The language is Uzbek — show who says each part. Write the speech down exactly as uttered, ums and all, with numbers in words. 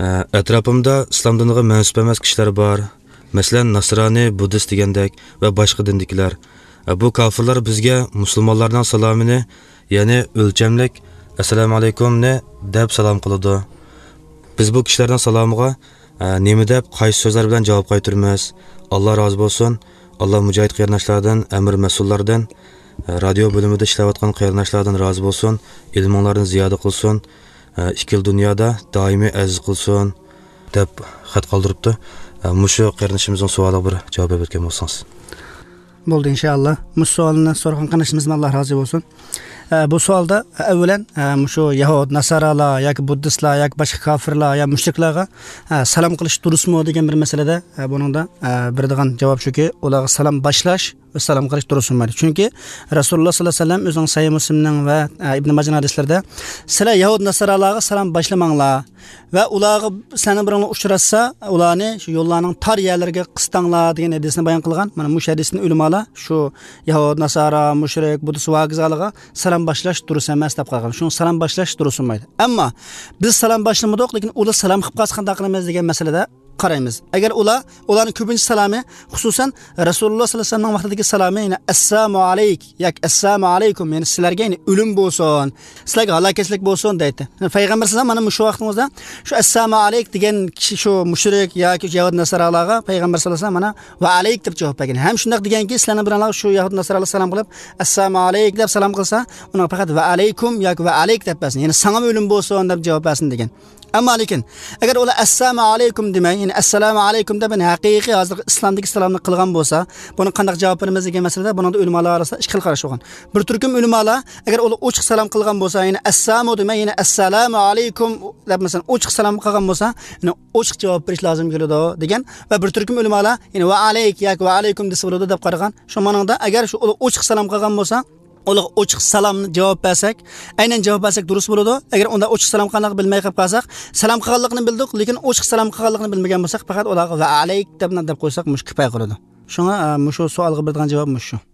Speaker 1: Atrofimda islom diniga mansub emas kishilar bor. Masalan, Nasrani, Buddist degandek va boshqa dindikilar. Bu kofirlar bizga musulmonlarning salomini, ya'ni o'lchamlik assalomu alaykumni deb salom qiladi. Biz bu kishilarning salomiga nima deb qaysi so'zlar bilan javob qaytaramiz? Alloh rozi bo'lsin. Alloh mujohid qarindoshlardan, amir mas'ullardan, radio bo'limida ishlayotgan qarindoshlardan rozi bo'lsin. Ilmlarni ziyoda qilsin. Ikki dunyoda doimiy aziz qilsin deb xat qoldiribdi. Mushu qarindoshimizning savoliga bir javob bergan bo'lsangiz.
Speaker 2: Bo'ldi inshaalloh. Bu savolni so'ragan qarindoshimizdan Alloh rozi bo'lsin. Bu savolda avvalan shu Yahud, Nasaralar yoki Buddistlar yoki boshqa kofirlar yoki mushriklarga salom qilish durustmi degan bir masalada buningda beradigan javob shuki, ularga salom boshlash va salom qilish durustmi. Chunki Rasululloh sollallohu alayhi vasallam o'zining Sahih Muslimning va Ibn Majah hadislarida sizlar Yahud, Nasaralarga salom boshlamanglar va ularga seni bilan uchratsa, ularni shu yo'llarning tor yerlariga qistanglar degan hadisni bayon qilgan. Mana bu hadisni ulamolar shu Yahud, Nasara, mushrik, Buddist va g'azalaga salom boshlash durust emas deb qolgan. Shuni salom boshlash durust bo'lmaydi. Ammo biz salom boshlamadik, lekin ular salom qilib qolsa qanday qilamiz degan masalada qaraymiz. Agar ular ularning ko'pincha salami, xususan Rasululloh sollallohu alayhi vasallam vaqtidagi salami, ya'ni assalomu alayk yoki assalomu alaykum, ya'ni sizlarga ya'ni o'lim bo'lsin, sizlarga halokatlik bo'lsin deydi. Payg'ambar sallallohu mana shu vaqtimizda shu assalomu alayk degan kishi shu mushrik yoki Yahud Nasaralarga Payg'ambar sallallohu alayhi vasallam mana va alayk deb javob bergan. Ham shunday deganki, sizlarning bilan shu Yahud Nasaralar salom qilib assalomu alayk deb salom qilsa, uni faqat va alaykum yoki va alayk deb bersin. Ya'ni senga o'lim bo'lsin deb javob bersin degan. Ammo lekin agar ular assalomu alaykum demay, ya'ni assalomu alaykum deb haqiqiy hozir islomdagi salomni qilgan bo'lsa, buni qanday javob beramiz degan masalada buningda ulamolar orasida ikki xil qarash bo'lgan. Bir turkum ulamolar agar ular ochiq salom qilgan bo'lsa, ya'ni assalomu demay, ya'ni assalomu alaykum deb masalan ochiq salom qilgan bo'lsa, ya'ni ochiq javob berish lozim keladi degan va bir turkum ulamolar ya'ni va alayk yoki va alaykum desa bo'ladi deb qaragan. Shu ma'noda agar shu ular ochiq salom qilgan bo'lsa, ular ochiq salomni javob bersak, aynan javob bersak durust bo'ladi. Agar unda ochiq salom qilganligini bilmay qolib qolsak, salom qilganligini bildik, lekin ochiq salom qilganligini bilmagan bo'lsak, faqat ularga va alayk deb deb qo'ysak mush kifay qiladi. Shunga shu savolga beradigan javobim shu.